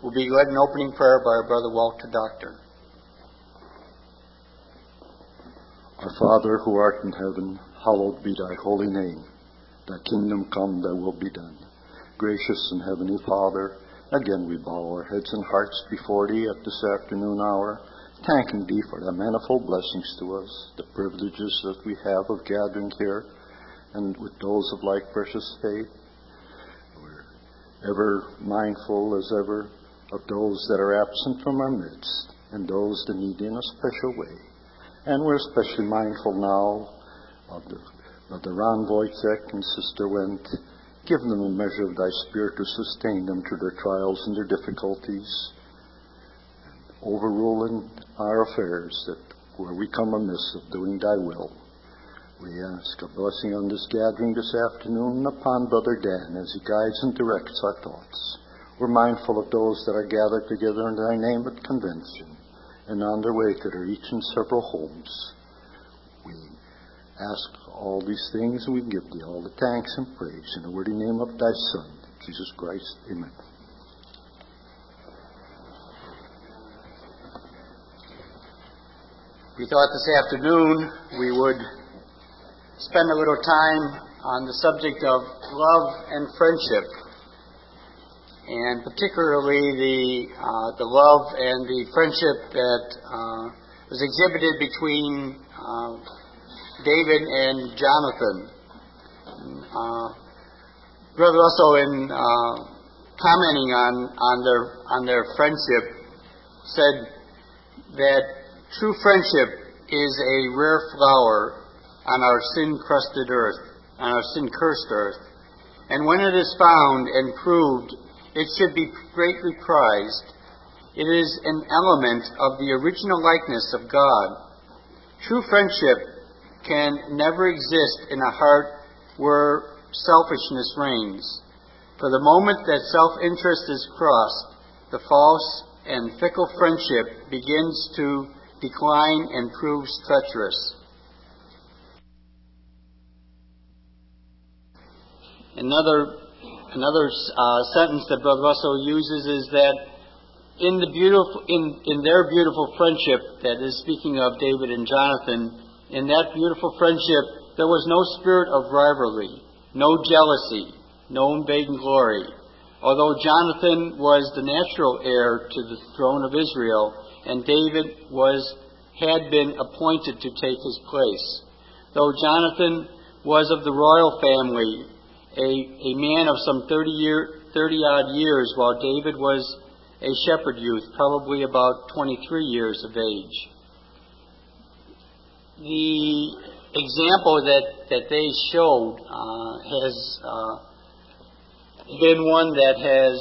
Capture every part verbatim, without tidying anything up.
will be led in opening prayer by our brother Walter Doctor. Our Father, who art in heaven, hallowed be thy holy name. Thy kingdom come, thy will be done. Gracious and heavenly Father, again we bow our heads and hearts before thee at this afternoon hour, thanking thee for thy manifold blessings to us, the privileges that we have of gathering here, and with those of like precious faith. We're ever mindful as ever of those that are absent from our midst, and those that need in a special way. And we're especially mindful now of the Brother Ron Wojciech and Sister Wendt. Give them a measure of thy Spirit to sustain them through their trials and their difficulties. Overruling our affairs that where we come amiss of doing thy will. We ask a blessing on this gathering this afternoon and upon Brother Dan as he guides and directs our thoughts. We're mindful of those that are gathered together in thy name at convention and on their way to their each and several homes. We ask all these things and we give thee all the thanks and praise in the worthy name of thy Son, Jesus Christ. Amen. We thought this afternoon we would spend a little time on the subject of love and friendship, and particularly the uh, the love and the friendship that uh, was exhibited between uh, David and Jonathan. Uh, Brother Russell, in uh, commenting on, on their on their friendship, said that true friendship is a rare flower on our sin-crusted earth, on our sin-cursed earth, and when it is found and proved, it should be greatly prized. It is an element of the original likeness of God. True friendship can never exist in a heart where selfishness reigns. For the moment that self-interest is crossed, the false and fickle friendship begins to decline and proves treacherous. Another another uh, sentence that Brother Russell uses is that in the beautiful in, in their beautiful friendship, that is speaking of David and Jonathan, in that beautiful friendship there was no spirit of rivalry, no jealousy, no invading glory. Although Jonathan was the natural heir to the throne of Israel, and David was had been appointed to take his place. Though Jonathan was of the royal family, a, a man of some thirty year, thirty odd years, while David was a shepherd youth, probably about twenty-three years of age. The example that, that they showed uh, has uh, been one that has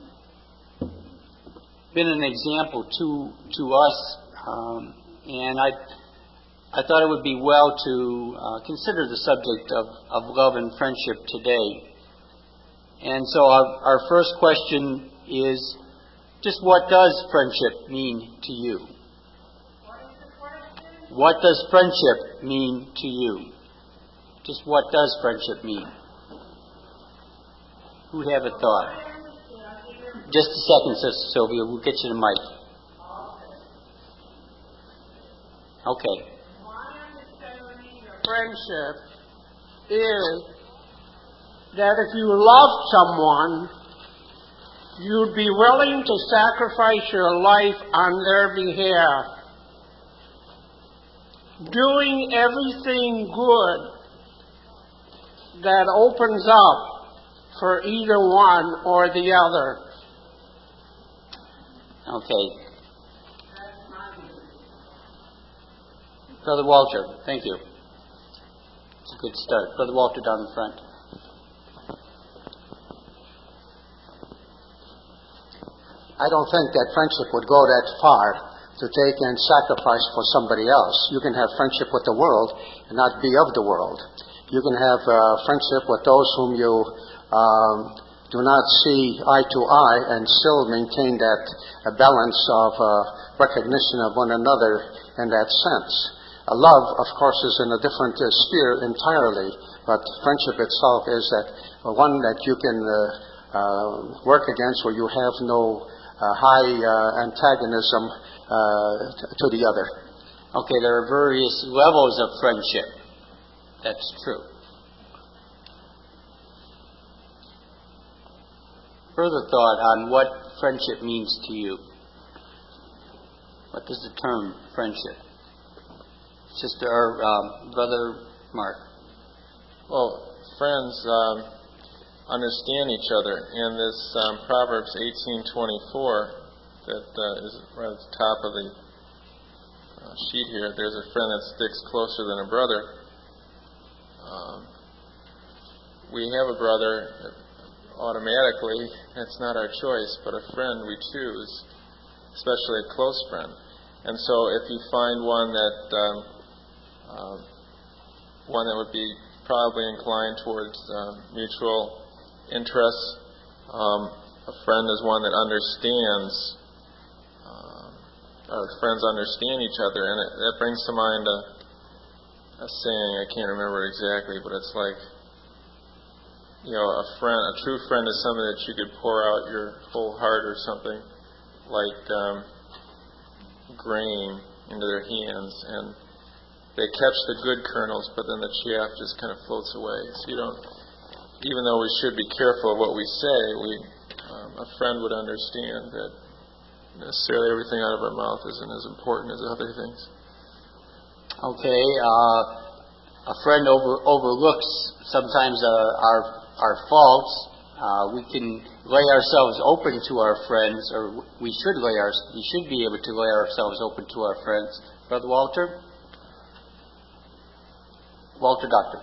been an example to to us, um, and I I thought it would be well to uh, consider the subject of, of love and friendship today. And so our, our first question is, just what does friendship mean to you? What does friendship mean to you? Just what does friendship mean? Who have a thought? Just a second, Sister Sylvia. We'll get you the mic. Okay. Friendship is that if you love someone, you'd be willing to sacrifice your life on their behalf, doing everything good that opens up for either one or the other. Okay. Brother Walter, thank you. It's a good start. Brother Walter down in front. I don't think that friendship would go that far to take and sacrifice for somebody else. You can have friendship with the world and not be of the world. You can have uh, friendship with those whom you um, do not see eye to eye and still maintain that uh, balance of uh, recognition of one another in that sense. Uh, love, of course, is in a different uh, sphere entirely, but friendship itself is that uh, one that you can uh, uh, work against where you have no high uh, antagonism uh, t- to the other. Okay, there are various levels of friendship. That's true. Further thought on what friendship means to you. What does the term friendship? Sister or um, Brother Mark. Well, friends um, understand each other. In this um, Proverbs eighteen twenty-four that uh, is right at the top of the uh, sheet here, there's a friend that sticks closer than a brother. Um, we have a brother automatically. It's not our choice, but a friend we choose, especially a close friend. And so if you find one that um, uh, one that would be probably inclined towards uh, mutual interests, um, a friend is one that understands, uh, our friends understand each other, and it, that brings to mind a, a saying, I can't remember exactly, but it's like, you know, a friend, a true friend is somebody that you could pour out your whole heart or something, like um, grain into their hands, and they catch the good kernels, but then the chaff just kind of floats away. So you don't, even though we should be careful of what we say, we, um, a friend would understand that necessarily everything out of our mouth isn't as important as other things. Okay, uh, a friend over, overlooks sometimes uh, our our faults. Uh, we can lay ourselves open to our friends, or we should lay our we should be able to lay ourselves open to our friends. Brother Walter, Walter Doctor.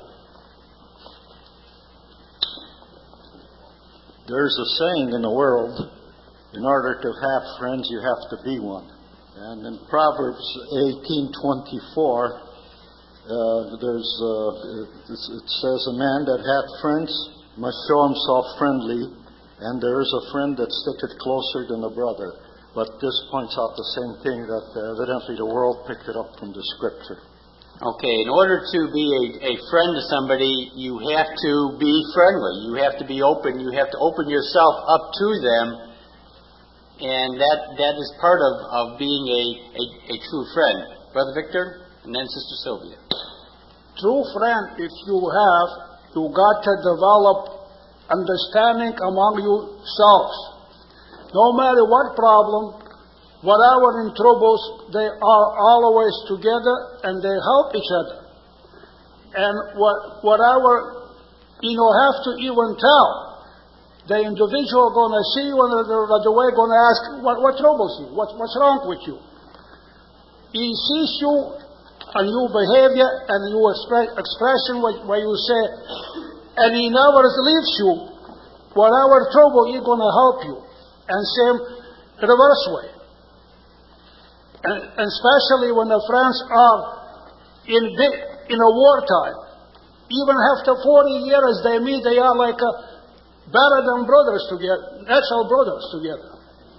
There's a saying in the world: in order to have friends, you have to be one. And in Proverbs eighteen twenty-four, uh, there's uh, it says, "A man that hath friends must show himself friendly, and there is a friend that sticketh closer than a brother." But this points out the same thing, that uh, evidently the world picked it up from the Scripture. Okay, in order to be a, a friend to somebody, you have to be friendly. You have to be open. You have to open yourself up to them, and that that is part of, of being a, a, a true friend. Brother Victor, and then Sister Sylvia. True friend, if you have, you got to develop understanding among yourselves. No matter what problem, whatever in troubles, they are always together and they help each other. And what, whatever, you know, have to even tell, the individual going to see you and the, the way going to ask, what, what troubles you? What, what's wrong with you? He sees you and your behavior and your expre- expression where you say, and he never leaves you. Whatever trouble, he's going to help you. And same reverse way. And, and especially when the friends are in big, in a wartime. Even after forty years they meet, they are like a, better than brothers together, natural brothers together.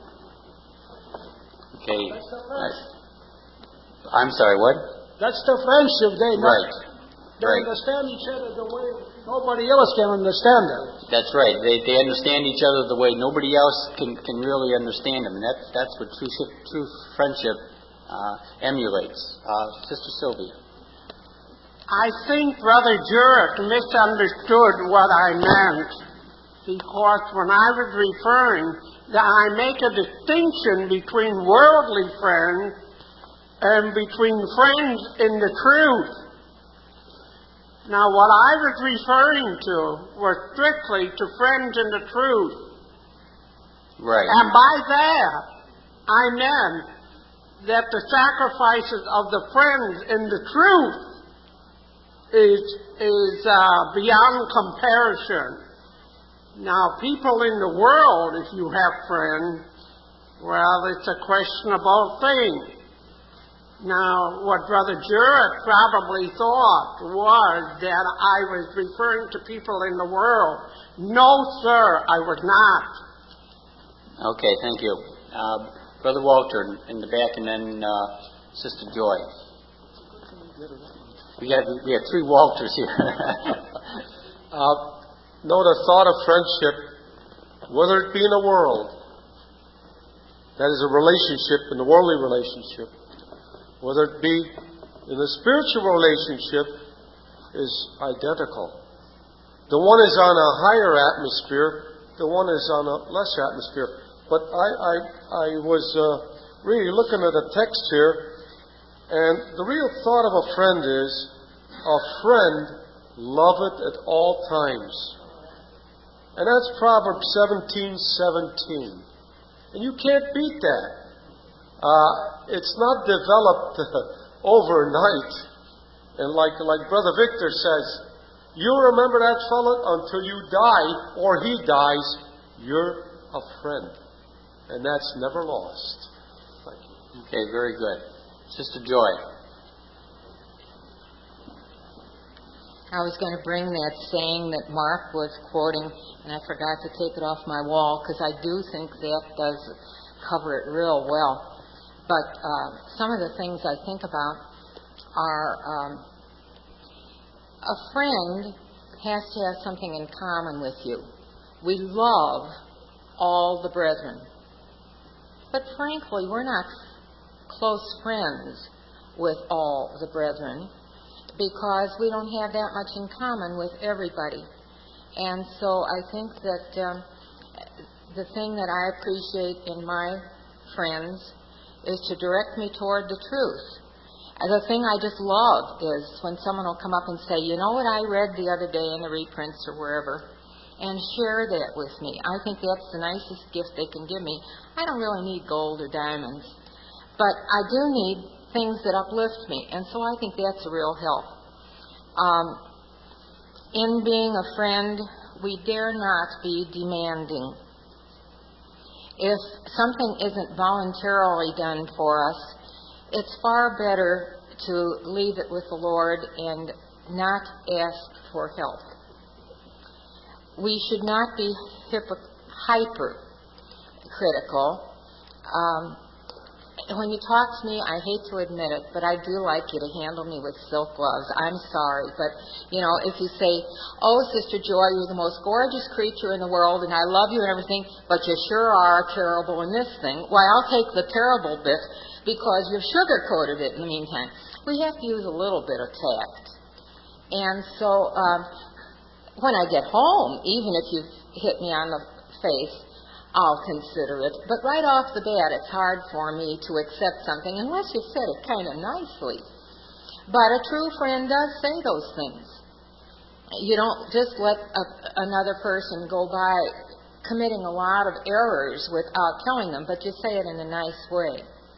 Okay. I'm sorry, what? That's the friendship they make. Right. They right. understand each other the way nobody else can understand them. That's right. They they understand each other the way nobody else can, can really understand them, and that's that's what true true friendship uh, emulates. Uh, Sister Sylvia. I think Brother Jurek misunderstood what I meant, because when I was referring that I make a distinction between worldly friends and between friends in the truth. Now, what I was referring to was strictly to friends in the truth. Right. And by that, I meant that the sacrifices of the friends in the truth is, is uh, beyond comparison. Now, people in the world, if you have friends, well, it's a questionable thing. Now, what Brother Jurek probably thought was that I was referring to people in the world. No, sir, I was not. Okay, thank you. Uh, Brother Walter in the back, and then uh, Sister Joy. We got we have three Walters here. uh, no, the thought of friendship, whether it be in the world, That is a relationship in the worldly relationship. Whether it be in the spiritual relationship is identical. The one is on a higher atmosphere, the one is on a lesser atmosphere. But I, I, I was uh, really looking at a text here, and the real thought of a friend is, a friend loveth at all times. And that's Proverbs seventeen seventeen. And you can't beat that. Uh, it's not developed overnight. And like, like Brother Victor says, you remember that fellow until you die, or he dies, you're a friend. And that's never lost. Thank you. Okay, very good. Sister Joy. I was going to bring that saying that Mark was quoting, and I forgot to take it off my wall, because I do think that does cover it real well. But uh, some of the things I think about are um, a friend has to have something in common with you. We love all the brethren. But frankly, we're not close friends with all the brethren, because we don't have that much in common with everybody. And so I think that um, the thing that I appreciate in my friends is to direct me toward the truth. And the thing I just love is when someone will come up and say, you know what I read the other day in the reprints or wherever, and share that with me. I think that's the nicest gift they can give me. I don't really need gold or diamonds, but I do need things that uplift me, and so I think that's a real help. Um, in being a friend, we dare not be demanding. If something isn't voluntarily done for us, it's far better to leave it with the Lord and not ask for help. We should not be hypo- hyper-critical. Um, when you talk to me, I hate to admit it, but I do like you to handle me with silk gloves. I'm sorry, but, you know, if you say, oh, Sister Joy, you're the most gorgeous creature in the world, and I love you and everything, but you sure are terrible in this thing, why, I'll take the terrible bit, because you've sugar-coated it in the meantime. We have to use a little bit of tact. And so um, when I get home, even if you've hit me on the face, I'll consider it. But right off the bat, it's hard for me to accept something unless you said it kind of nicely. But a true friend does say those things. You don't just let a, another person go by committing a lot of errors without telling them, but you say it in a nice way.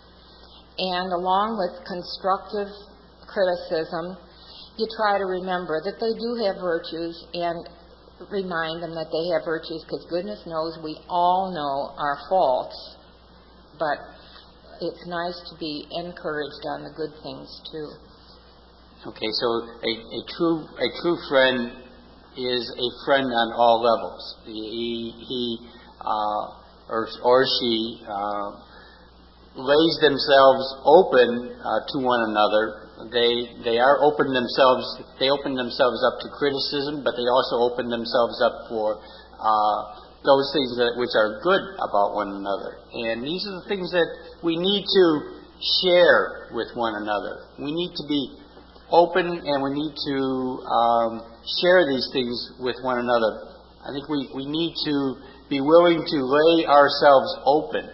And along with constructive criticism, you try to remember that they do have virtues and remind them that they have virtues, because goodness knows we all know our faults, but it's nice to be encouraged on the good things too. Okay, so a, a true a true friend is a friend on all levels. He, he uh, or, or she uh, lays themselves open uh, to one another. They they are open themselves. They open themselves up to criticism, but they also open themselves up for uh, those things that which are good about one another. And these are the things that we need to share with one another. We need to be open, and we need to um, share these things with one another. I think we, we need to be willing to lay ourselves open.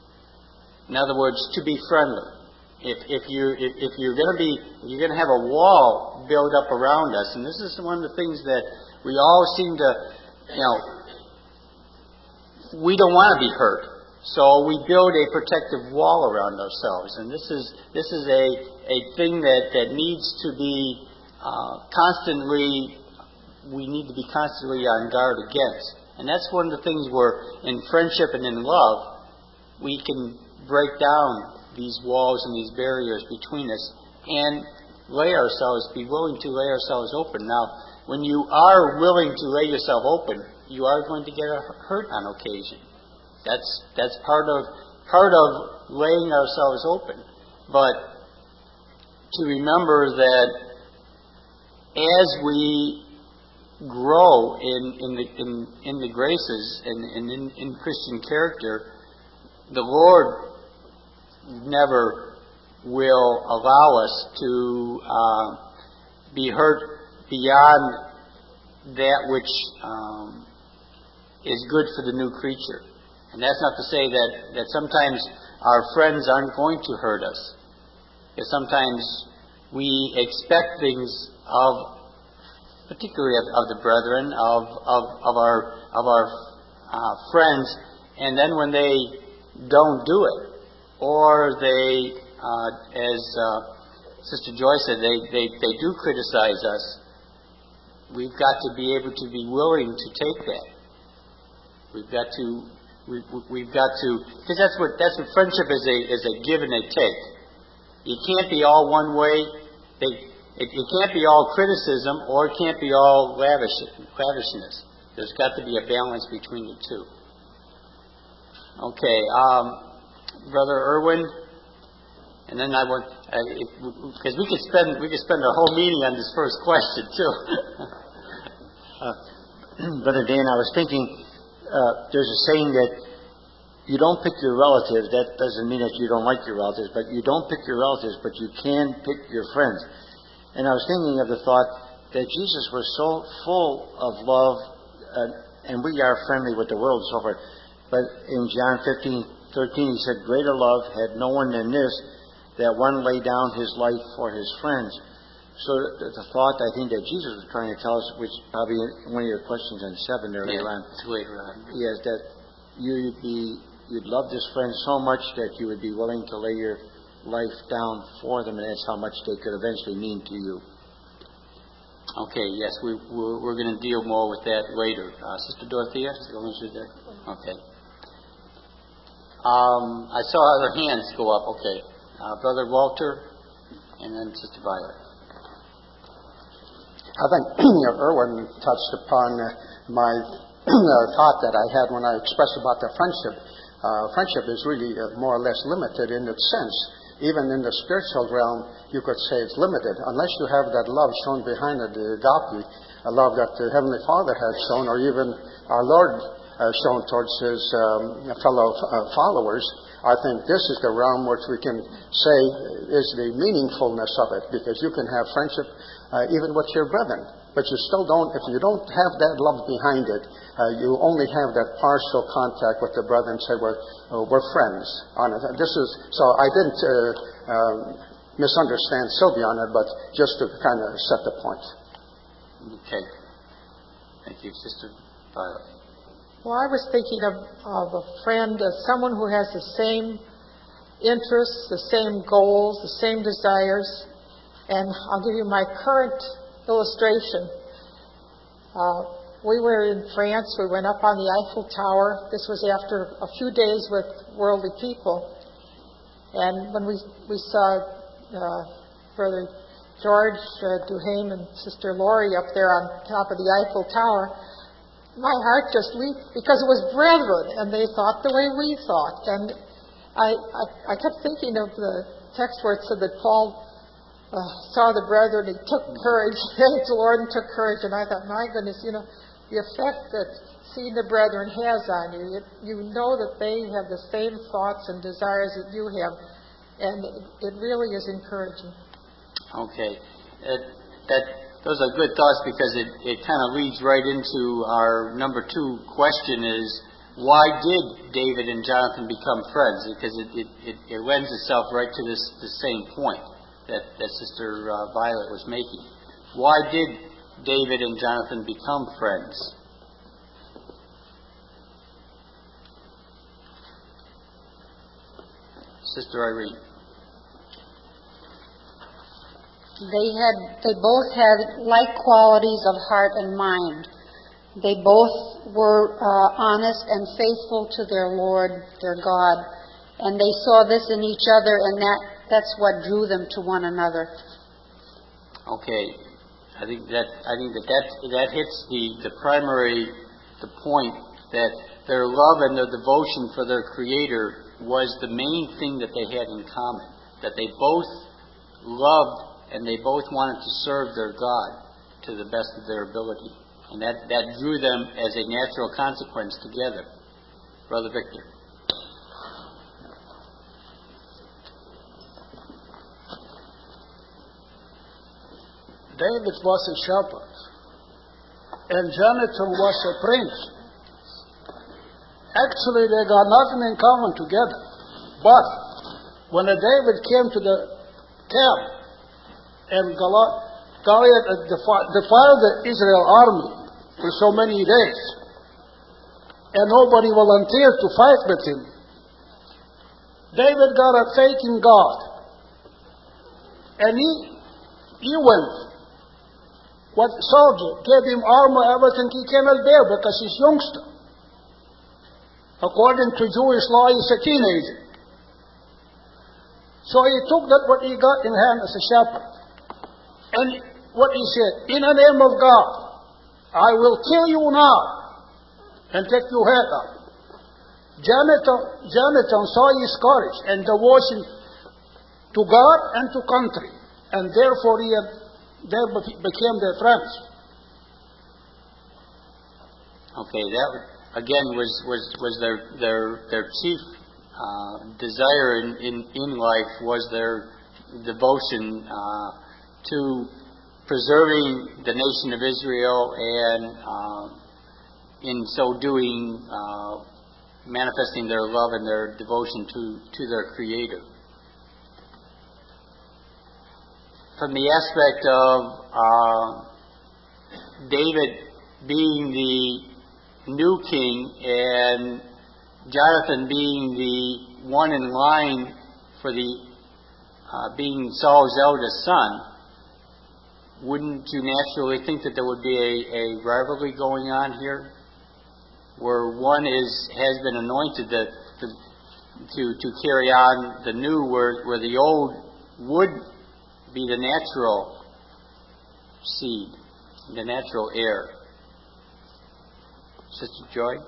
In other words, to be friendly. If, if you if, if you're going to be if you're going to have a wall built up around us, and this is one of the things that we all seem to, you know, we don't want to be hurt, so we build a protective wall around ourselves, and this is this is a a thing that, that needs to be uh, constantly we need to be constantly on guard against, and that's one of the things where in friendship and in love we can break down these walls and these barriers between us and lay ourselves, be willing to lay ourselves open. Now, when you are willing to lay yourself open, you are going to get hurt on occasion. That's that's part of part of laying ourselves open. But to remember that as we grow in in the in, in the graces and in, in, in Christian character, the Lord never will allow us to uh, be hurt beyond that which um, is good for the new creature. And that's not to say that, that sometimes our friends aren't going to hurt us. Because sometimes we expect things of, particularly of, of the brethren, of, of, of our, of our uh, friends, and then when they don't do it, or they, uh, as uh, Sister Joy said, they, they, they do criticize us, we've got to be able to be willing to take that. We've got to, we, we've got to, because that's what that's what friendship is a is a give and a take. It can't be all one way. They, it, it can't be all criticism, or it can't be all lavish lavishness. There's got to be a balance between the two. Okay, um, Brother Irwin, and then I want because uh, we could spend we could spend a whole meeting on this first question too. uh, Brother Dan, I was thinking. Uh, there's a saying that you don't pick your relatives. That doesn't mean that you don't like your relatives, but you don't pick your relatives, but you can pick your friends. And I was thinking of the thought that Jesus was so full of love, uh, and we are friendly with the world and so forth. But in John fifteen thirteen, he said, "Greater love had no one than this, that one lay down his life for his friends." So the, the thought, I think, that Jesus was trying to tell us, which probably one of your questions on seven earlier yeah, on, later on, is that you'd be you'd love this friend so much that you would be willing to lay your life down for them, and that's how much they could eventually mean to you. Okay. Yes, we we're, we're going to deal more with that later. Uh, Sister Dorothea, there. Okay. Um, I saw other hands go up. Okay, uh, Brother Walter, and then Sister Violet. I think Irwin touched upon uh, my uh, thought that I had when I expressed about the friendship. Uh, friendship is really uh, more or less limited in its sense. Even in the spiritual realm, you could say it's limited. Unless you have that love shown behind it, the agape, a love that the Heavenly Father has shown, or even our Lord uh, shown towards His um, fellow uh, followers, I think this is the realm which we can say is the meaningfulness of it, because you can have friendship uh, even with your brethren, but you still don't, if you don't have that love behind it, uh, you only have that partial contact with the brethren and say, we're, uh, we're friends on it. This is, so I didn't uh, um, misunderstand Sylvia on it, but just to kind of set the point. Okay. Thank you, Sister Violet. Well, I was thinking of, of a friend, as someone who has the same interests, the same goals, the same desires. And I'll give you my current illustration. Uh, we were in France. We went up on the Eiffel Tower. This was after a few days with worldly people. And when we we saw uh, Brother George uh, Duhame and Sister Laurie up there on top of the Eiffel Tower, my heart just leaped, because it was brethren, and they thought the way we thought. And I, I, I kept thinking of the text where it said that Paul uh, saw the brethren, he took courage, thanked the Lord and took courage. And I thought, my goodness, you know, the effect that seeing the brethren has on you. It, you know that they have the same thoughts and desires that you have, and it, it really is encouraging. Okay. It, that Those are good thoughts, because it, it kind of leads right into our number two question is, why did David and Jonathan become friends? Because it, it, it, it lends itself right to this the same point that, that Sister uh, Violet was making. Why did David and Jonathan become friends? Sister Irene. They had, they both had like qualities of heart and mind. They both were uh, honest and faithful to their Lord, their God, and they saw this in each other, and that, that's what drew them to one another. Okay, I think that I think that that, that hits the, the primary the point that their love and their devotion for their Creator was the main thing that they had in common. That they both loved and they both wanted to serve their God to the best of their ability. And that, that drew them as a natural consequence together. Brother Victor. David was a shepherd, and Jonathan was a prince. Actually, they got nothing in common together. But when David came to the camp, and Goliath defiled the Israel army for so many days, and nobody volunteered to fight with him, David got a faith in God, and he he went. What soldier gave him armor, everything he cannot bear because he's youngster. According to Jewish law, he's a teenager. So he took that what he got in hand as a shepherd. And what he said, in the name of God, I will kill you now and take your head up. Jonathan, Jonathan saw his courage and devotion to God and to country. And therefore he had, they became their friends. Okay, that again was, was, was their, their, their chief uh, desire in, in, in life was their devotion uh, to preserving the nation of Israel and uh, in so doing uh, manifesting their love and their devotion to, to their Creator. From the aspect of uh, David being the new king and Jonathan being the one in line for the uh, being Saul's eldest son, wouldn't you naturally think that there would be a, a rivalry going on here, where one is has been anointed to to to, to carry on the new, where where the old would be the natural seed, the natural heir. Sister Joy?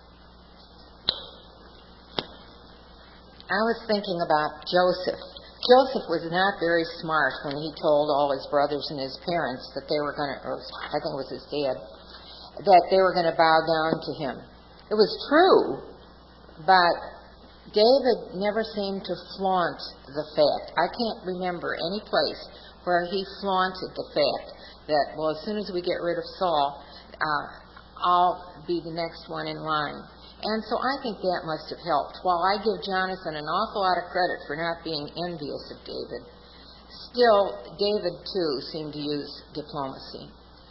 I was thinking about Joseph. Joseph was not very smart when he told all his brothers and his parents that they were going to, or I think it was his dad, that they were going to bow down to him. It was true, but David never seemed to flaunt the fact. I can't remember any place where he flaunted the fact that, well, as soon as we get rid of Saul, uh, I'll be the next one in line. And so I think that must have helped. While I give Jonathan an awful lot of credit for not being envious of David, still, David, too, seemed to use diplomacy.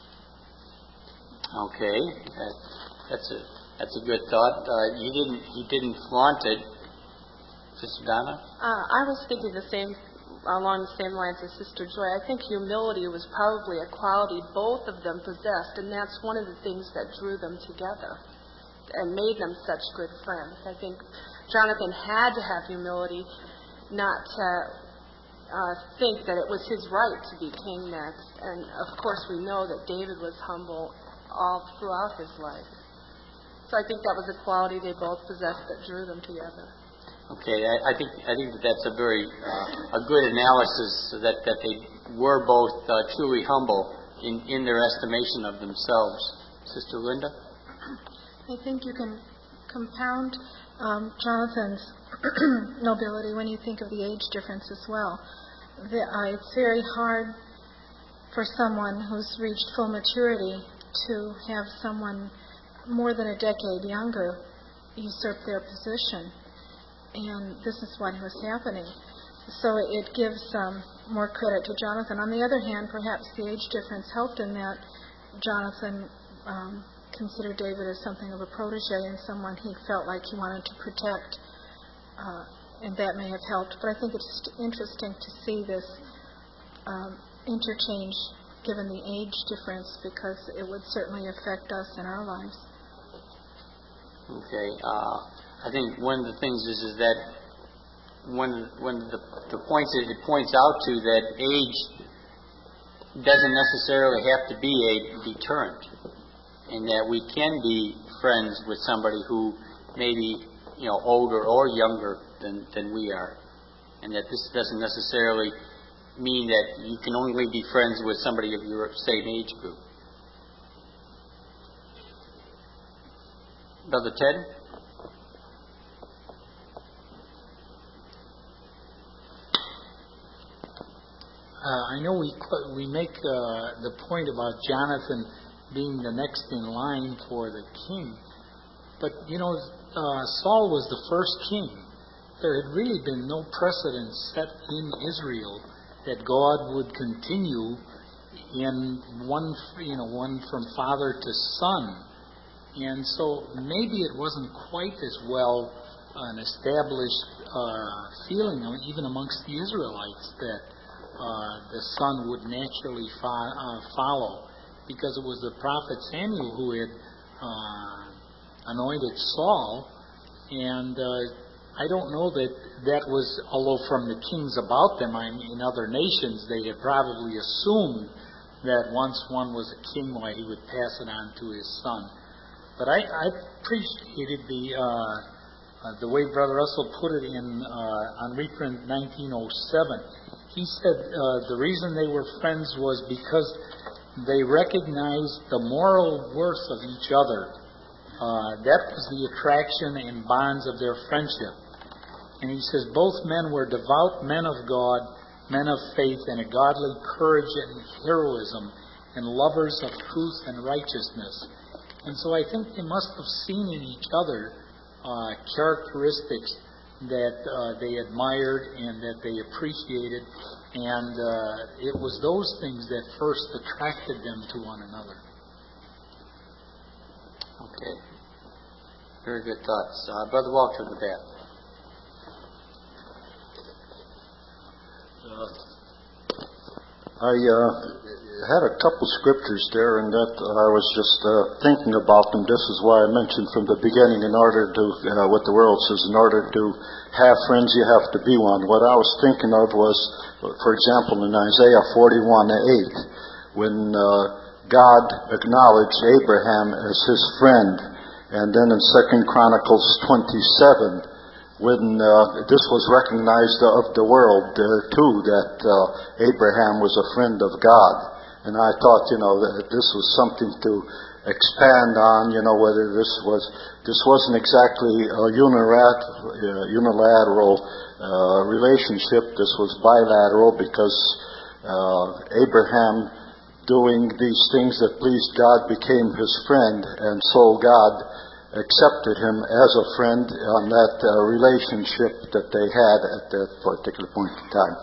Okay, that, that's a that's a good thought. Uh, he didn't he didn't flaunt it. Sister Donna? Uh, I was thinking the same, along the same lines as Sister Joy. I think humility was probably a quality both of them possessed, and that's one of the things that drew them together and made them such good friends. I think Jonathan had to have humility, not to uh, think that it was his right to be king next. And of course we know that David was humble all throughout his life. So I think that was a quality they both possessed that drew them together. Okay, I, I think I think that that's a very uh, a good analysis, that, that they were both uh, truly humble in, in their estimation of themselves. Sister Linda? I think you can compound um, Jonathan's nobility when you think of the age difference as well. The, uh, it's very hard for someone who's reached full maturity to have someone more than a decade younger usurp their position. And this is what was happening. So it gives um, more credit to Jonathan. On the other hand, perhaps the age difference helped in that Jonathan um, considered David as something of a protege and someone he felt like he wanted to protect, uh, and that may have helped. But I think it's interesting to see this um, interchange given the age difference, because it would certainly affect us in our lives. Okay. Uh, I think one of the things is, is that one, one of the, the points that it points out to, that age doesn't necessarily have to be a deterrent, and that we can be friends with somebody who may be, you know, older or younger than, than we are, and that this doesn't necessarily mean that you can only be friends with somebody of your same age group. Brother Ted? uh, I know we we make uh, the point about Jonathan being the next in line for the king, but you know, uh, Saul was the first king. There had really been no precedent set in Israel that God would continue in one, you know, one from father to son. And so maybe it wasn't quite as well an established uh, feeling, even amongst the Israelites, that uh, the son would naturally fo- uh, follow, because it was the prophet Samuel who had uh, anointed Saul, and uh, I don't know that that was, although from the kings about them, I mean, in other nations, they had probably assumed that once one was a king, why he would pass it on to his son. But I, I appreciated the uh, uh, the way Brother Russell put it in uh, on reprint nineteen oh seven. He said uh, the reason they were friends was because they recognized the moral worth of each other. Uh, that was the attraction and bonds of their friendship. And he says both men were devout men of God, men of faith, and a godly courage and heroism, and lovers of truth and righteousness. And so I think they must have seen in each other uh, characteristics that uh, they admired and that they appreciated, and uh, it was those things that first attracted them to one another. Okay. Very good thoughts. Uh, Brother Walter in the back. Uh, I uh, had a couple scriptures there, and that I was just uh, thinking about them. This is why I mentioned from the beginning, in order to, uh, what the world says, in order to have friends, you have to be one. What I was thinking of was, for example, in Isaiah forty-one eight, when uh, God acknowledged Abraham as his friend, and then in Second Chronicles twenty-seven, when uh, this was recognized of the world uh, too, that uh, Abraham was a friend of God. And I thought, you know, that this was something to expand on, you know, whether this was, this wasn't exactly a unilateral, uh, unilateral uh, relationship. This was bilateral, because uh, Abraham, doing these things that pleased God, became his friend, and so God accepted him as a friend on that uh, relationship that they had at that particular point in time.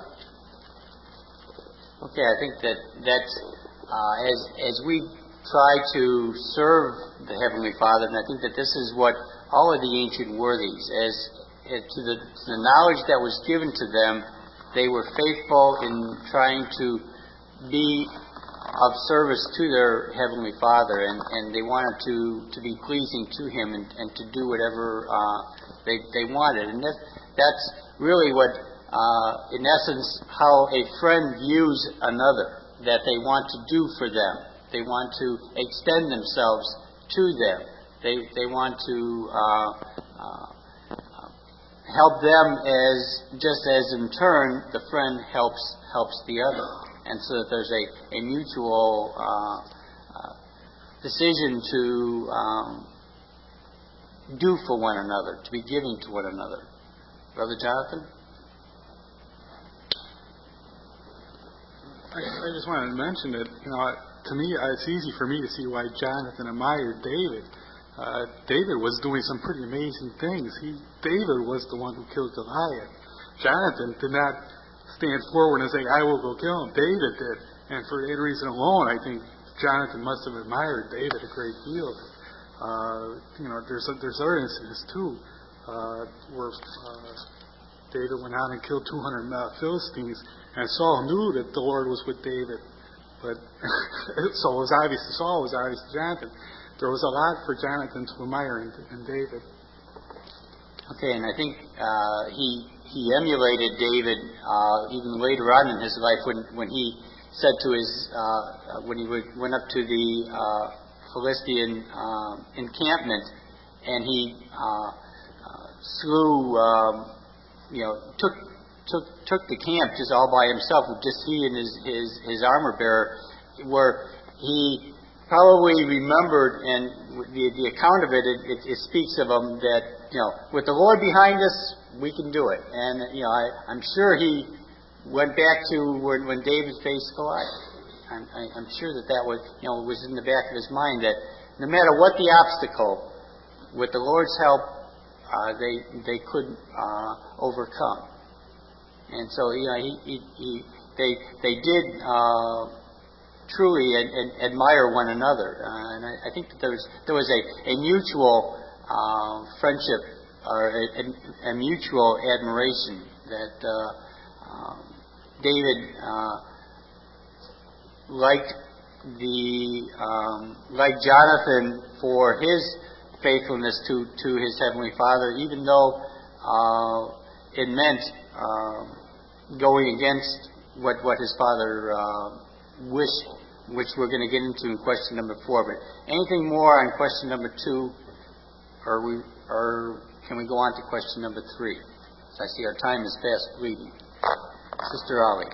Okay, I think that that's uh, as as we try to serve the Heavenly Father, and I think that this is what all of the ancient worthies, as, as to the to the knowledge that was given to them, they were faithful in trying to be of service to their Heavenly Father, and, and they wanted to, to be pleasing to Him, and, and to do whatever uh, they they wanted. And that, that's really what, uh, in essence, how a friend views another, that they want to do for them. They want to extend themselves to them. They they want to uh, uh, help them, as just as in turn the friend helps helps the other. And so that there's a, a mutual uh, uh, decision to um, do for one another, to be giving to one another. Brother Jonathan? I, I just wanted to mention that, you know, to me, it's easy for me to see why Jonathan admired David. Uh, David was doing some pretty amazing things. He, David was the one who killed Goliath. Jonathan did not stand forward and say, I will go kill him. David did. And for that reason alone, I think Jonathan must have admired David a great deal. Uh, you know, there's there's other incidents too, uh, where uh, David went out and killed two hundred uh, Philistines, and Saul knew that the Lord was with David. But Saul was obvious to Saul was obvious to Jonathan. There was a lot for Jonathan to admire in, in David. Okay, and I think uh, he he emulated David uh, even later on in his life, when, when he said to his uh, when he would, went up to the uh, Philistine uh, encampment, and he uh, uh, slew, um, you know, took took took the camp just all by himself, with just he and his his, his armor bearer, where he probably remembered, and the the account of it, it, it, it speaks of him that, you know, with the Lord behind us, we can do it. And, you know, I, I'm sure he went back to when, when David faced Goliath. I'm, I, I'm sure that that was, you know, was in the back of his mind that no matter what the obstacle, with the Lord's help, uh, they they could uh, overcome. And so, you know, he, he, he they they did uh, truly ad, ad, admire one another, uh, and I, I think that there was there was a a mutual uh, friendship or a, a, a mutual admiration that uh, um, David uh, liked the um, liked Jonathan for his faithfulness to, to his Heavenly Father, even though uh, it meant uh, going against what, what his father uh, wished, which we're going to get into in question number four. But anything more on question number two, or we, or can we go on to question number three? So I see our time is fast fleeting. Sister Ollie.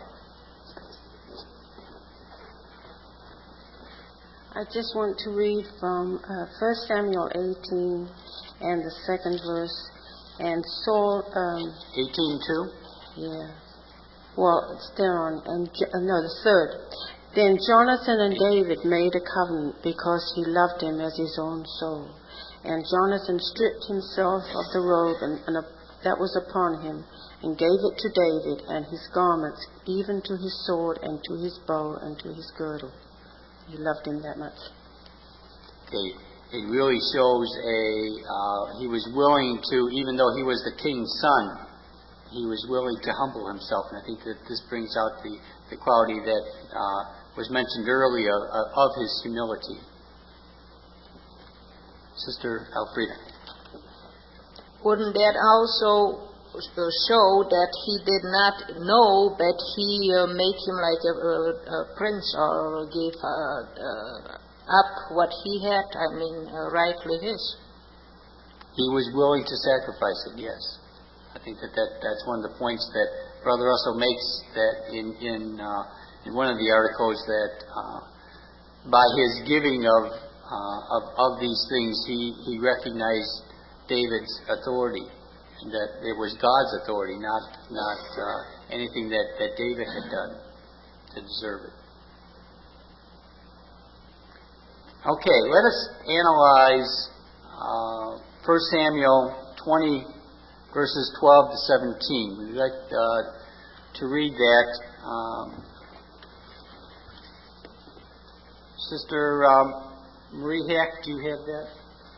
I just want to read from uh, First Samuel eighteen and the second verse. And Saul... Um, eighteen two? Yeah. Well, it's down. And uh, no, the third. Then Jonathan and David made a covenant because he loved him as his own soul. And Jonathan stripped himself of the robe and, and uh, that was upon him, and gave it to David and his garments, even to his sword and to his bow and to his girdle. He loved him that much. Okay. It really shows a, uh, he was willing to, even though he was the king's son, he was willing to humble himself. And I think that this brings out the, the quality that uh, was mentioned earlier uh, of his humility. Sister Elfrida. Wouldn't that also show that he did not know, but he uh, made him like a, a, a prince, or gave uh, uh, up what he had, I mean, uh, rightly his? He was willing to sacrifice it, yes. I think that, that that's one of the points that Brother Russell makes, that in in, uh, in one of the articles, that uh, by his giving of, uh, of of these things, he, he recognized David's authority. That it was God's authority, not not uh, anything that, that David had done to deserve it. Okay, let us analyze uh, First Samuel twenty, verses twelve to seventeen. We'd like uh, to read that. Um, Sister um, Marie Hack, do you have that?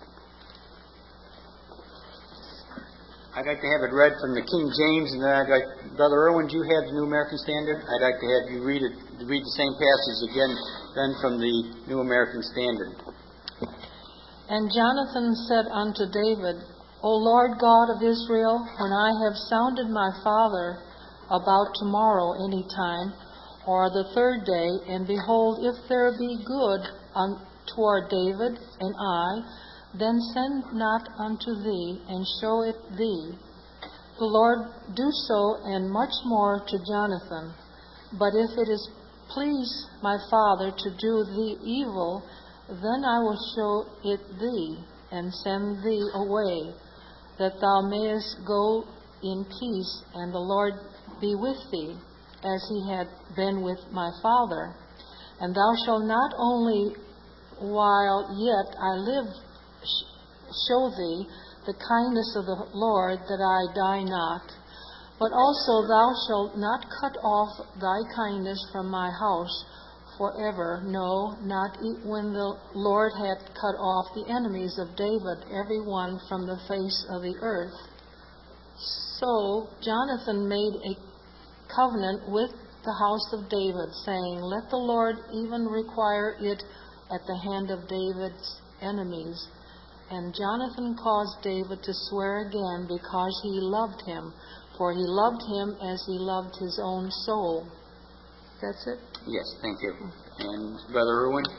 I'd like to have it read from the King James, and then I'd like, Brother Irwin, do you have the New American Standard? I'd like to have you read it, read the same passage again, then from the New American Standard. And Jonathan said unto David, O Lord God of Israel, when I have sounded my father about tomorrow any time, or the third day, and behold, if there be good un- toward David and I, then send not unto thee, and show it thee. The Lord do so, and much more to Jonathan. But if it is please my father to do thee evil, then I will show it thee, and send thee away, that thou mayest go in peace, and the Lord be with thee, as he had been with my father. And thou shalt not only while yet I live show thee the kindness of the Lord, that I die not. But also thou shalt not cut off thy kindness from my house forever, no, not when the Lord had cut off the enemies of David, every one from the face of the earth. So Jonathan made a covenant with the house of David, saying, Let the Lord even require it at the hand of David's enemies. And Jonathan caused David to swear again, because he loved him, for he loved him as he loved his own soul. That's it? Yes, thank you. And Brother Irwin?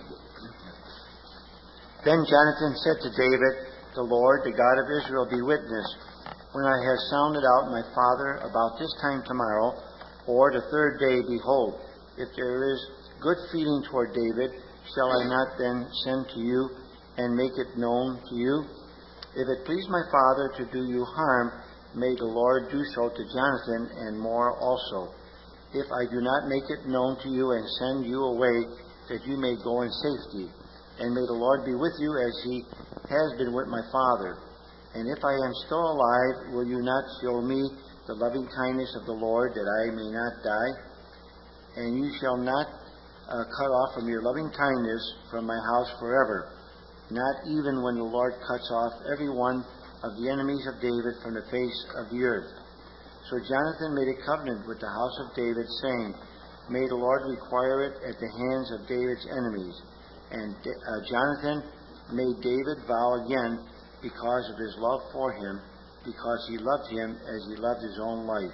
Then Jonathan said to David, The Lord, the God of Israel, be witness, when I have sounded out my father about this time tomorrow, or the third day, behold, if there is good feeling toward David, shall I not then send to you and make it known to you? If it please my father to do you harm, may the Lord do so to Jonathan, and more also. if I do not make it known to you and send you away, that you may go in safety. And may the Lord be with you as he has been with my father. And if I am still alive, will you not show me the loving kindness of the Lord, that I may not die? And you shall not uh, cut off from your loving kindness from my house forever, not even when the Lord cuts off every one of the enemies of David from the face of the earth. So Jonathan made a covenant with the house of David, saying, May the Lord require it at the hands of David's enemies. And uh, Jonathan made David vow again because of his love for him, because he loved him as he loved his own life.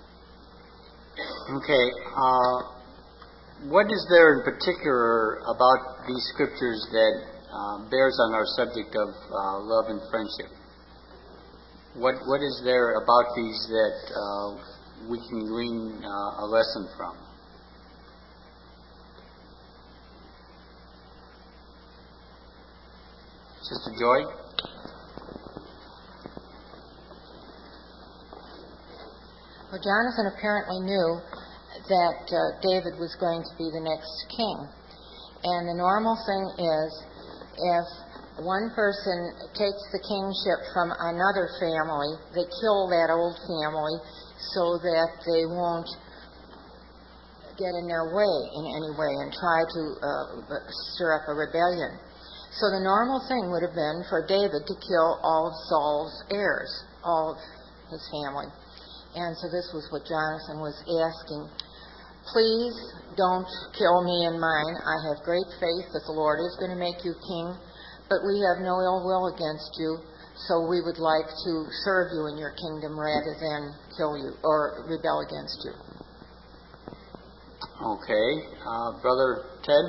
Okay. Uh, what is there in particular about these scriptures that uh, bears on our subject of uh, love and friendship? What What is there about these that uh, we can glean uh, a lesson from? Sister Joy? Well, Jonathan apparently knew that uh, David was going to be the next king. And the normal thing is, if one person takes the kingship from another family, they kill that old family so that they won't get in their way in any way and try to uh, stir up a rebellion. So the normal thing would have been for David to kill all of Saul's heirs, all of his family. And so this was what Jonathan was asking. Please don't kill me and mine. I have great faith that the Lord is going to make you king, but we have no ill will against you, so we would like to serve you in your kingdom rather than kill you or rebel against you. Okay. Uh, Brother Ted?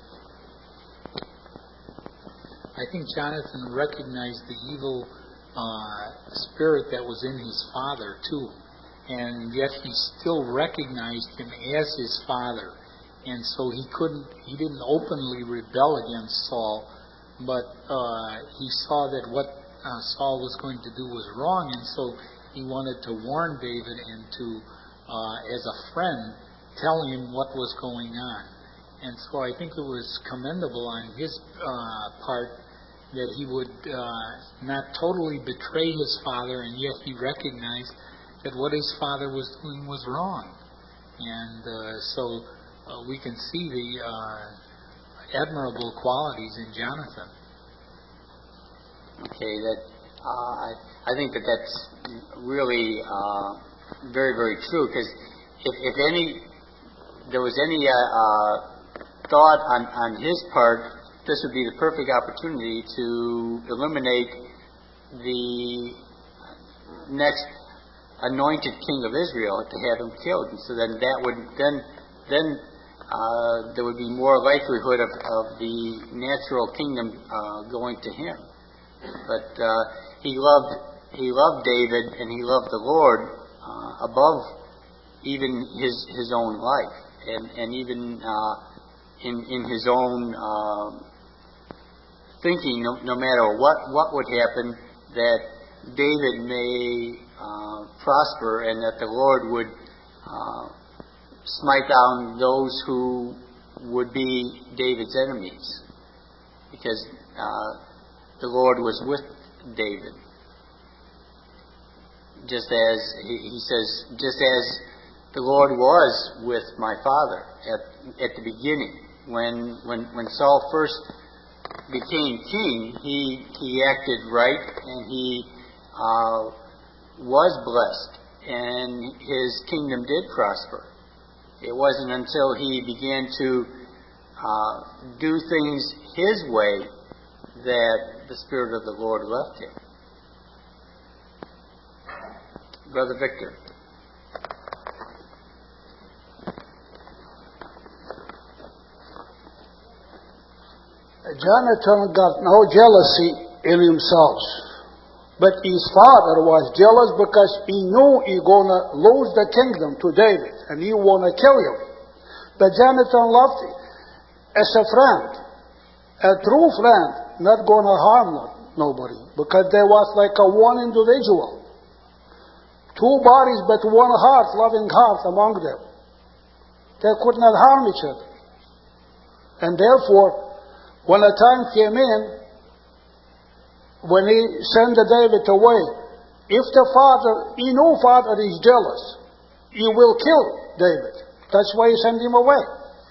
I think Jonathan recognized the evil uh, spirit that was in his father, too. And yet he still recognized him as his father. And so he couldn't, he didn't openly rebel against Saul, but uh, he saw that what uh, Saul was going to do was wrong, and so he wanted to warn David and to, uh, as a friend, tell him what was going on. And so I think it was commendable on his uh, part that he would uh, not totally betray his father, and yet he recognized that what his father was doing was wrong. And uh, so uh, we can see the uh, admirable qualities in Jonathan. Okay, that uh, I, I think that that's really uh, very, very true, because if, if any, there was any uh, uh, thought on, on his part, this would be the perfect opportunity to eliminate the next anointed king of Israel, to have him killed. And so then that would then then uh, there would be more likelihood of, of the natural kingdom uh, going to him. But uh, he loved he loved David, and he loved the Lord uh, above even his his own life, and and even uh, in in his own uh, thinking. No, no matter what what would happen, that David may Uh, prosper, and that the Lord would uh, smite down those who would be David's enemies, because uh, the Lord was with David. Just as he, he says, just as the Lord was with my father at at the beginning, when when when Saul first became king, he he acted right, and he Uh, was blessed, and his kingdom did prosper. It wasn't until he began to uh, do things his way that the Spirit of the Lord left him. Brother Victor. Jonathan got no jealousy in himself. But his father was jealous because he knew he going to lose the kingdom to David, and he want to kill him. But Jonathan loved him as a friend, a true friend, not going to harm nobody, because there was like a one individual. Two bodies, but one heart, loving heart among them. they could not harm each other. And therefore, when a time came in, when he sent David away, if the father, he knew father is jealous, he will kill David. That's why he sent him away.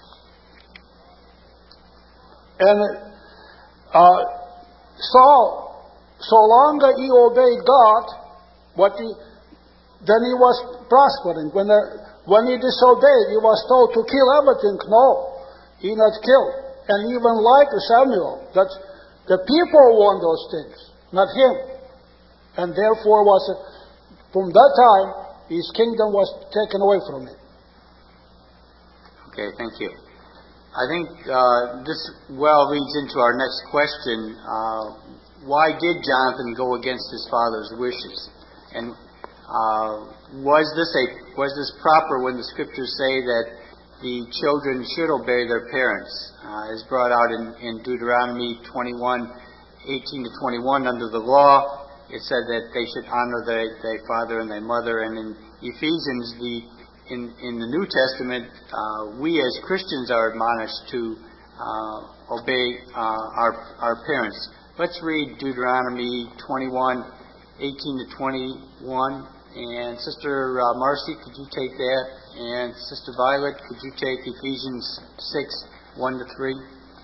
And uh, Saul, so long as he obeyed God, what he, then he was prospering. When, uh, when he disobeyed, he was told to kill everything. No, he not kill. And even like Samuel, that the people want those things, not him. And therefore was, uh, from that time, his kingdom was taken away from him. Okay, thank you. I think uh, this well leads into our next question. Uh, why did Jonathan go against his father's wishes? And uh, was this a was this proper when the scriptures say that the children should obey their parents? Uh, as brought out in, in Deuteronomy twenty-one, eighteen to twenty-one, under the law, it said that they should honor their, their father and their mother. And in Ephesians, the In, in the New Testament, uh, we as Christians are admonished to uh, obey uh, our our parents. Let's read Deuteronomy twenty-one, eighteen to twenty-one. And Sister uh, Marcy, could you take that? And Sister Violet, could you take Ephesians six, one to three?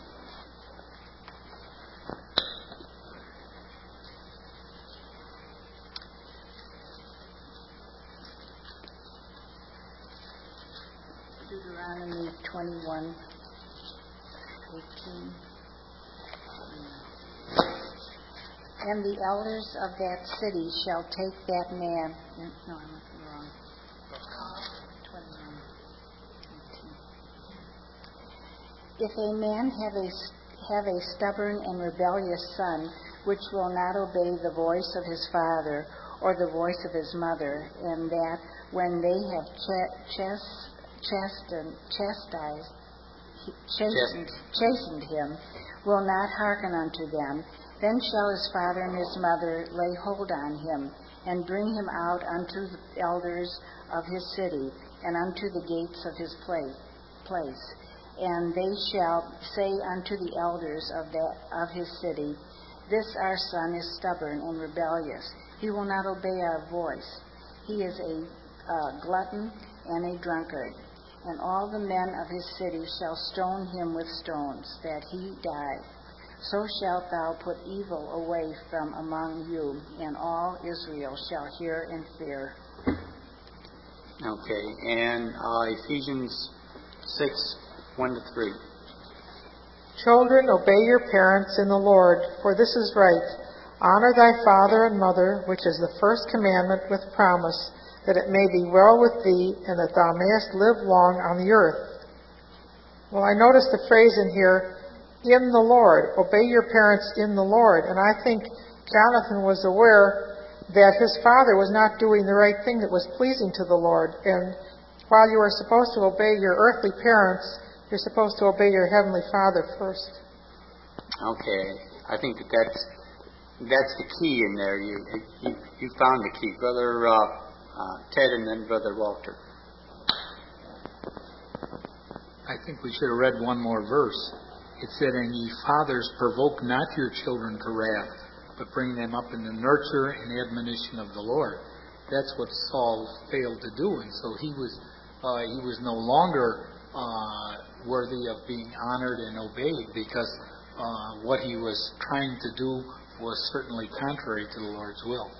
Deuteronomy twenty-one, eighteen. And the elders of that city shall take that man. No, I'm looking wrong. twenty-one, eighteen. If a man have a, have a stubborn and rebellious son, which will not obey the voice of his father or the voice of his mother, and that when they have ch- chest Chastened, chastised, chastened, chastened him, will not hearken unto them, then shall his father and his mother lay hold on him, and bring him out unto the elders of his city, and unto the gates of his place. And they shall say unto the elders of that of his city, This our son is stubborn and rebellious. He will not obey our voice. He is a uh, glutton and a drunkard. And all the men of his city shall stone him with stones, that he die. So shalt thou put evil away from among you, and all Israel shall hear and fear. Okay, and uh, Ephesians six, one to three. Children, obey your parents in the Lord, for this is right. Honor thy father and mother, which is the first commandment with promise, that it may be well with thee, and that thou mayest live long on the earth. Well, I noticed the phrase in here, in the Lord. Obey your parents in the Lord. And I think Jonathan was aware that his father was not doing the right thing that was pleasing to the Lord. And while you are supposed to obey your earthly parents, you're supposed to obey your heavenly Father first. Okay. I think that that's, that's the key in there. You, you, you found the key. Brother... Uh, Uh, Ted and then Brother Walter. I think we should have read one more verse. It said, And ye fathers, provoke not your children to wrath, but bring them up in the nurture and admonition of the Lord. That's what Saul failed to do, and so he was uh, he was no longer uh, worthy of being honored and obeyed, because uh, what he was trying to do was certainly contrary to the Lord's will.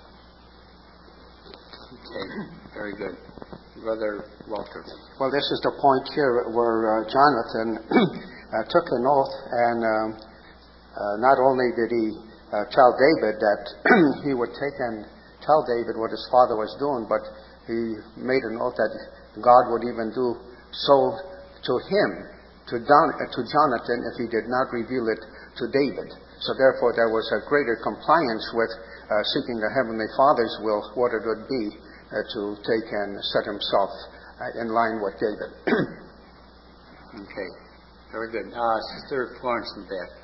Okay, very good. Brother Walter. Well, this is the point here where uh, Jonathan uh, took an oath, and um, uh, not only did he uh, tell David that he would take and tell David what his father was doing, but he made an oath that God would even do so to him, to, Don, uh, to Jonathan, if he did not reveal it to David. So therefore there was a greater compliance with Uh, seeking the Heavenly Father's will, what it would be uh, to take and set himself uh, in line with David. Okay, very good. Uh, Sister Florence and Beth.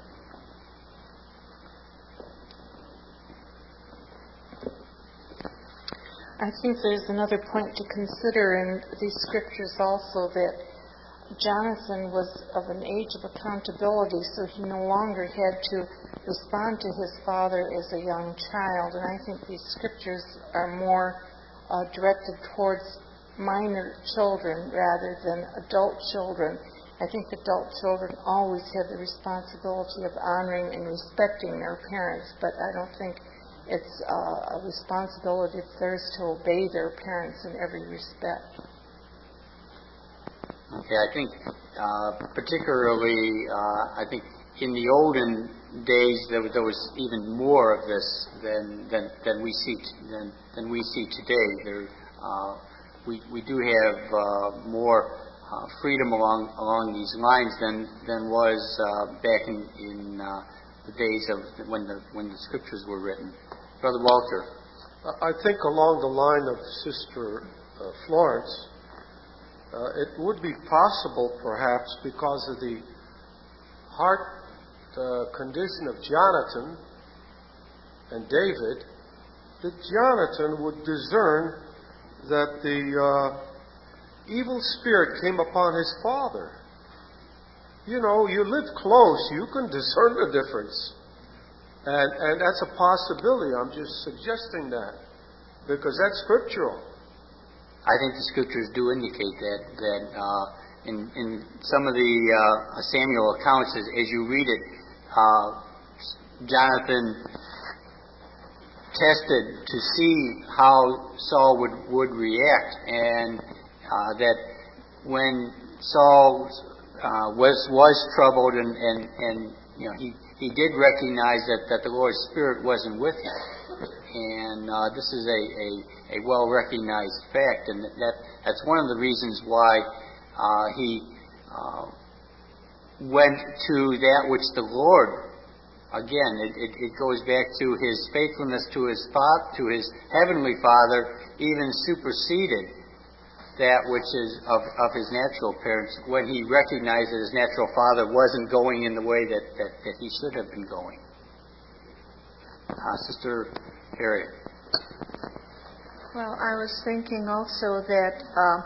I think there's another point to consider in these scriptures also, that Jonathan was of an age of accountability, so he no longer had to respond to his father as a young child. And I think these scriptures are more uh, directed towards minor children rather than adult children. I think adult children always have the responsibility of honoring and respecting their parents, but I don't think it's uh, a responsibility of theirs to obey their parents in every respect. Okay, I think uh, particularly, uh, I think in the olden days there, there was even more of this than than, than we see t- than than we see today. There, uh, we we do have uh, more uh, freedom along along these lines than than was uh, back in in uh, the days of when the when the scriptures were written. Brother Walter, I think along the line of Sister uh, Florence. Uh, it would be possible, perhaps, because of the heart uh, condition of Jonathan and David, that Jonathan would discern that the uh, evil spirit came upon his father. You know, you live close, you can discern the difference. And, and that's a possibility. I'm just suggesting that, because that's scriptural. I think the scriptures do indicate that that uh, in in some of the uh, Samuel accounts, as, as you read it, uh, Jonathan tested to see how Saul would, would react, and uh, that when Saul uh, was was troubled, and, and, and you know he, he did recognize that, that the Lord's Spirit wasn't with him. And uh, this is a, a, a well-recognized fact, and that, that that's one of the reasons why uh, he uh, went to that which the Lord, again, it, it, it goes back to his faithfulness to his fa- to his heavenly Father, even superseded that which is of, of his natural parents, when he recognized that his natural father wasn't going in the way that, that, that he should have been going. Uh, Sister Harriet. Well, I was thinking also that uh,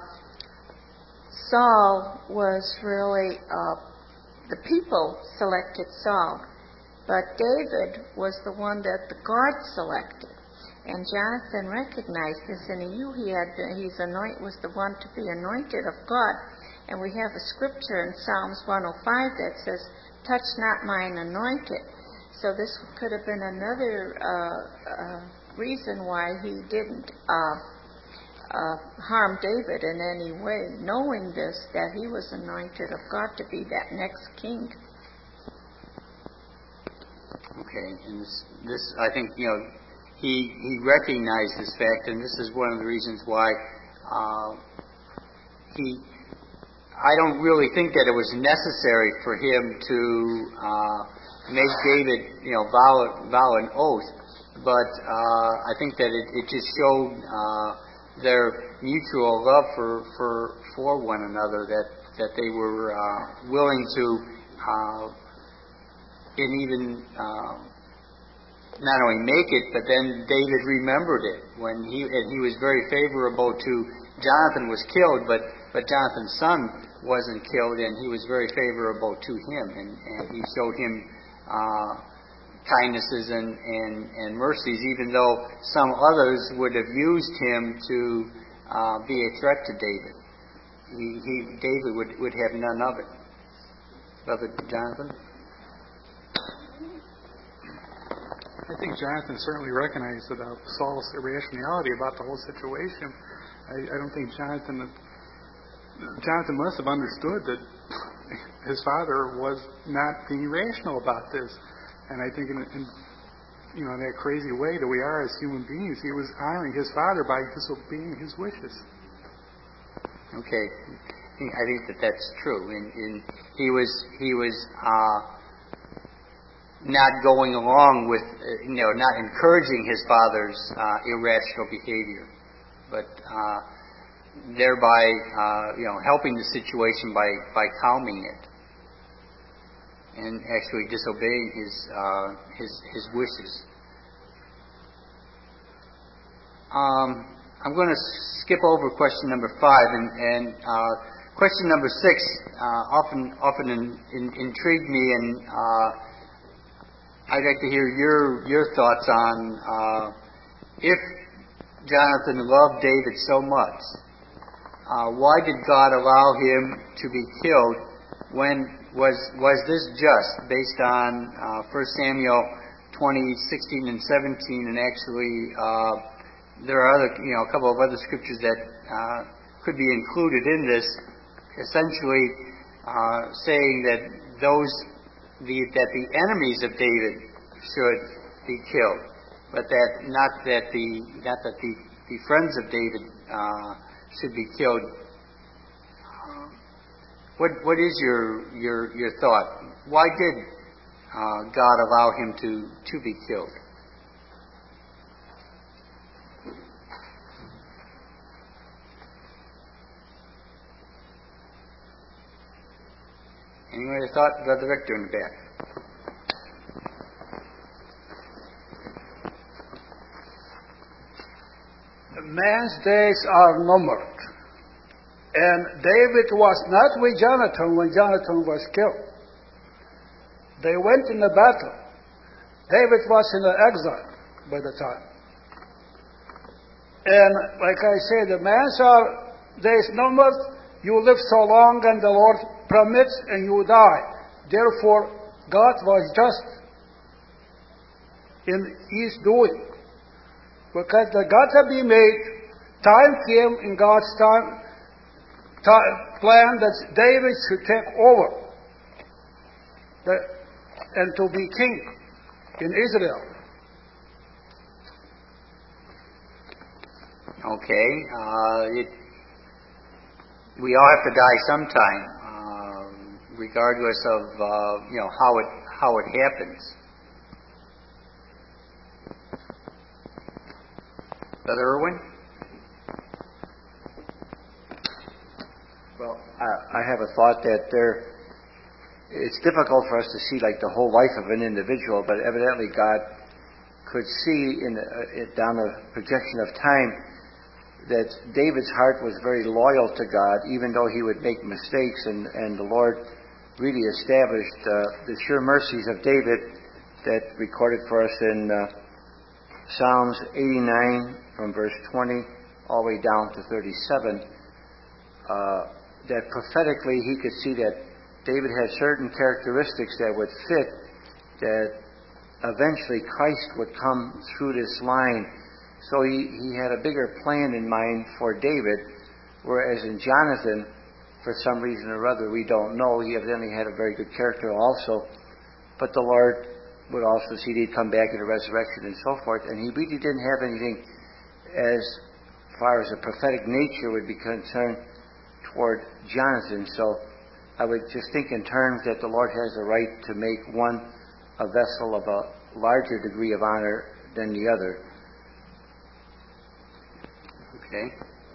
Saul was really, uh, the people selected Saul, but David was the one that the God selected. And Jonathan recognized this, and he knew he had been, he's anoint, was the one to be anointed of God. And we have a scripture in Psalms one oh five that says, "Touch not mine anointed." So this could have been another uh, uh, reason why he didn't uh, uh, harm David in any way, knowing this, that he was anointed of God to be that next king. Okay, and this, this I think, you know, he he recognized this fact, and this is one of the reasons why uh, he. I don't really think that it was necessary for him to uh, make David, you know, vow, vow an oath, but uh, I think that it, it just showed uh, their mutual love for, for for one another, that that they were uh, willing to, uh, and even uh, not only make it, but then David remembered it when he and he was very favorable to Jonathan was killed, but but Jonathan's son wasn't killed, and he was very favorable to him, and, and he showed him uh, kindnesses and, and, and mercies, even though some others would have used him to uh, be a threat to David. He, he, David would, would have none of it. Brother Jonathan? I think Jonathan certainly recognized about Saul's irrationality about the whole situation. I, I don't think Jonathan... Jonathan must have understood that his father was not being rational about this. And I think in, in you know, in that crazy way that we are as human beings, he was honoring his father by disobeying his wishes. Okay. I think that that's true. And, and he was he was uh, not going along with, uh, you know, not encouraging his father's uh, irrational behavior, but uh, thereby, uh, you know, helping the situation by, by calming it, and actually disobeying his uh, his his wishes. Um, I'm going to skip over question number five and, and uh, question number six uh, often often in, in, intrigued me, and uh, I'd like to hear your your thoughts on uh, if Jonathan loved David so much, uh, why did God allow him to be killed? When was was this just based on uh, First Samuel twenty, sixteen, and seventeen, and actually uh, there are other, you know, a couple of other scriptures that uh, could be included in this, essentially uh, saying that those the that the enemies of David should be killed, but that not that the not that the, the friends of David uh, should be killed. What what is your your your thought? Why did uh, God allow him to to be killed? Any other thought? Brother Victor in the back. Man's days are numbered. And David was not with Jonathan when Jonathan was killed. They went in the battle. David was in the exile by the time. And like I said, the man's are days numbered. You live so long and the Lord permits and you die. Therefore, God was just in His doing. Because the God to be made, time came in God's time, time plan that David should take over the, and to be king in Israel. Okay. Uh, it, we all have to die sometime, uh, regardless of uh, you know how it how it happens. Brother Irwin? Well, I, I have a thought that there, it's difficult for us to see like the whole life of an individual, but evidently God could see in uh, it, down the projection of time that David's heart was very loyal to God, even though he would make mistakes, and, and the Lord really established uh, the sure mercies of David that recorded for us in uh, Psalms eighty-nine from verse twenty all the way down to thirty-seven, uh, that prophetically he could see that David had certain characteristics that would fit, that eventually Christ would come through this line. So he, he had a bigger plan in mind for David, whereas in Jonathan, for some reason or other, we don't know, he evidently had a very good character also, but the Lord would also see he'd come back in the resurrection and so forth, and he really didn't have anything as far as a prophetic nature would be concerned toward Jonathan. So I would just think in terms that the Lord has the right to make one a vessel of a larger degree of honor than the other. Okay.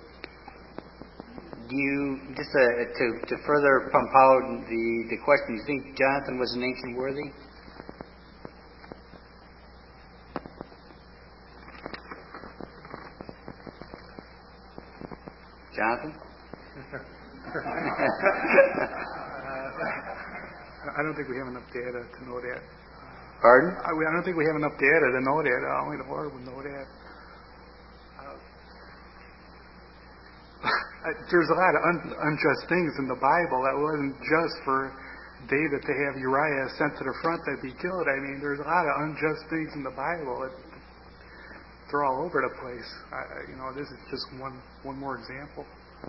Do you, just uh, to, to further pump out the, the question, do you think Jonathan was an ancient worthy? Jonathan? I don't think we have enough data to know that. Pardon? I, I don't think we have enough data to know that. Only the Lord would know that. Uh, there's a lot of un, unjust things in the Bible. That wasn't just for David to have Uriah sent to the front to be killed. I mean, there's a lot of unjust things in the Bible. It, they're all over the place. I, you know, this is just one one more example.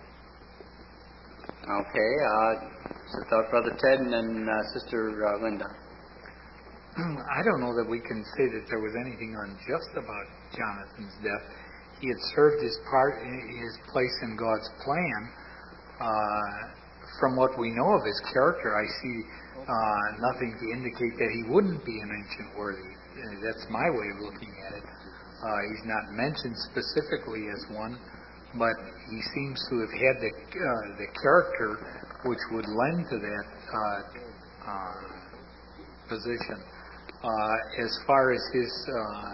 Okay. Uh, so thought Brother Ted and then uh, Sister uh, Linda. I don't know that we can say that there was anything unjust about Jonathan's death. He had served his part, his place in God's plan. Uh, from what we know of his character, I see uh, nothing to indicate that he wouldn't be an ancient worthy. Uh, that's my way of looking at it. Uh, he's not mentioned specifically as one, but he seems to have had the uh, the character which would lend to that uh, uh, position. Uh, as far as his uh,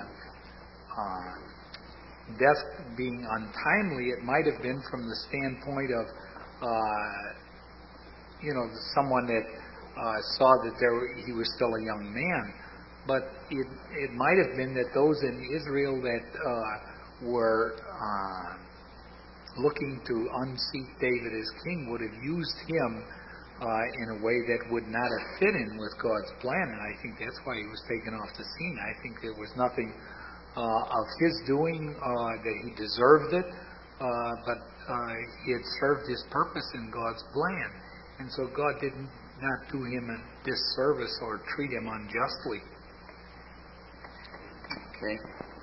uh, death being untimely, it might have been from the standpoint of uh, you know, someone that uh, saw that there he was still a young man. But it it might have been that those in Israel that uh, were uh, looking to unseat David as king would have used him uh, in a way that would not have fit in with God's plan, and I think that's why he was taken off the scene. I think there was nothing uh, of his doing uh, that he deserved it, uh, but uh, he had served his purpose in God's plan, and so God did not do him a disservice or treat him unjustly. Okay.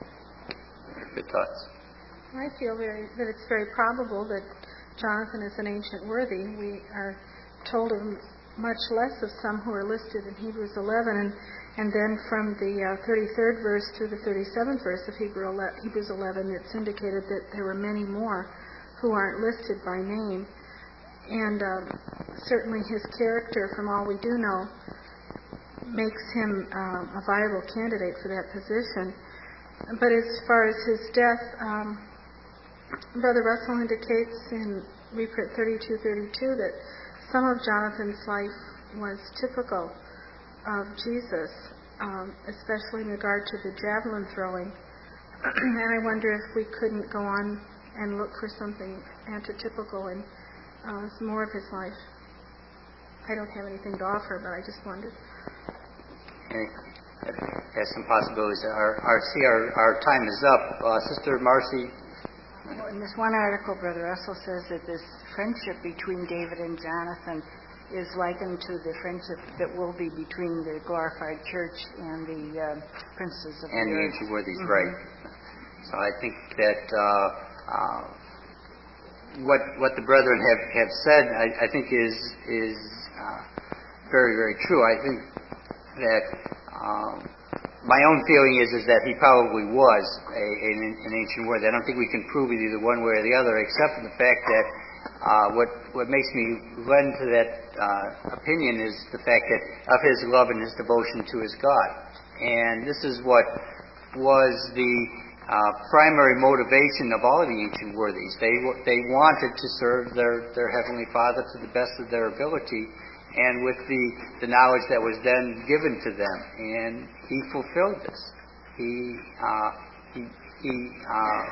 Good thoughts. I feel very that it's very probable that Jonathan is an ancient worthy. We are told of much less of some who are listed in Hebrews eleven, and, and then from the uh, thirty-third verse through the thirty-seventh verse of Hebrews eleven, it's indicated that there were many more who aren't listed by name. And uh, certainly his character, from all we do know, makes him uh, a viable candidate for that position. But as far as his death, um, Brother Russell indicates in reprint thirty-two thirty-two that some of Jonathan's life was typical of Jesus, um, especially in regard to the javelin throwing. And I wonder if we couldn't go on and look for something antitypical in uh, some more of his life. I don't have anything to offer, but I just wondered. Okay. Has some possibilities. Our, our, see, our, our time is up. Uh, Sister Marcy. Well, in this one article, Brother Russell says that this friendship between David and Jonathan is likened to the friendship that will be between the glorified church and the uh, princes of and the the earth. ancient worthies, Mm-hmm. right. So I think that uh, uh, what what the brethren have, have said, I, I think is is uh, very, very true. I think that um, my own feeling is is that he probably was a, an, an ancient worthy. I don't think we can prove it either one way or the other, except for the fact that uh, what what makes me lend to that uh, opinion is the fact that of his love and his devotion to his God. And this is what was the uh, primary motivation of all the ancient worthies. They they wanted to serve their, their Heavenly Father to the best of their ability, and with the, the knowledge that was then given to them. And he fulfilled this. He uh, he, he uh,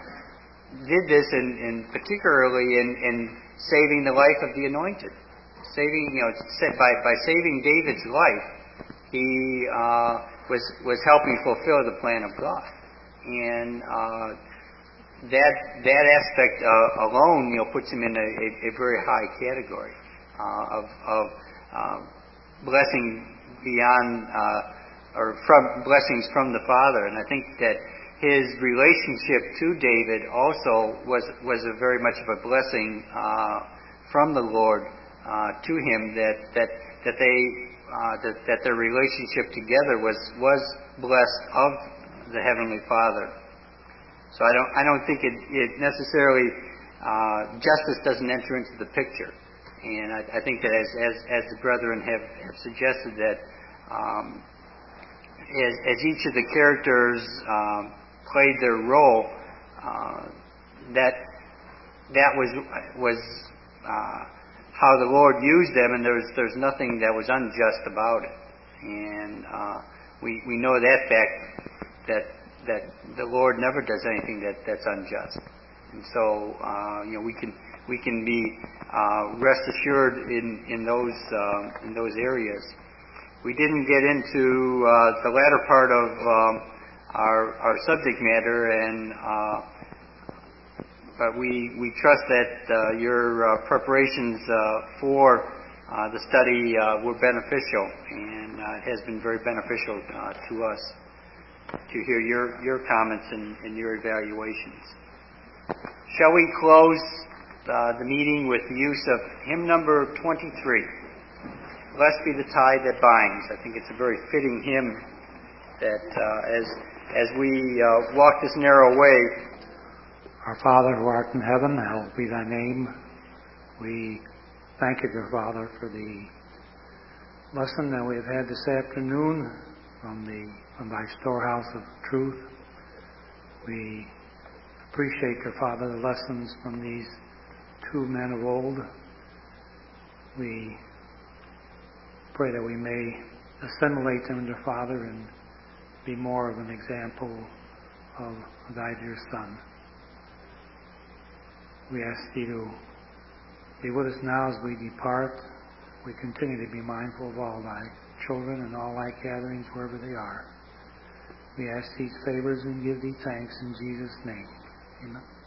did this in, in particularly in, in saving the life of the anointed. Saving, you know, by by saving David's life, he uh, was was helping fulfill the plan of God. And uh, that that aspect uh, alone, you know, puts him in a, a, a very high category uh, of, of uh, blessing beyond uh, or from blessings from the Father. And I think that his relationship to David also was was a very much of a blessing uh, from the Lord uh, to him. That that that they uh, that that their relationship together was was blessed of the Heavenly Father. So I don't I don't think it, it necessarily uh, justice doesn't enter into the picture, and I, I think that as, as as the brethren have, have suggested that um, as as each of the characters um, played their role, uh, that that was was uh, how the Lord used them, and there's there's nothing that was unjust about it, and uh, we we know that fact. that that the Lord never does anything that, that's unjust. And so uh, you know we can we can be uh, rest assured in, in those um, in those areas. We didn't get into uh, the latter part of um, our our subject matter, and uh, but we we trust that uh, your uh, preparations uh, for uh, the study uh, were beneficial, and uh, it has been very beneficial uh, to us to hear your, your comments and, and your evaluations. Shall we close uh, the meeting with the use of hymn number twenty-three, Blessed Be the Tie That Binds. I think it's a very fitting hymn that uh, as, as we uh, walk this narrow way. Our Father who art in heaven, hallowed be thy name. We thank you, dear Father, for the lesson that we have had this afternoon from the from thy storehouse of truth. We appreciate, dear Father, the lessons from these two men of old. We pray that we may assimilate them into Father and be more of an example of Thy dear Son. We ask Thee to be with us now as we depart. We continue to be mindful of all Thy children and all Thy gatherings wherever they are. We ask these favors and give Thee thanks in Jesus' name. Amen.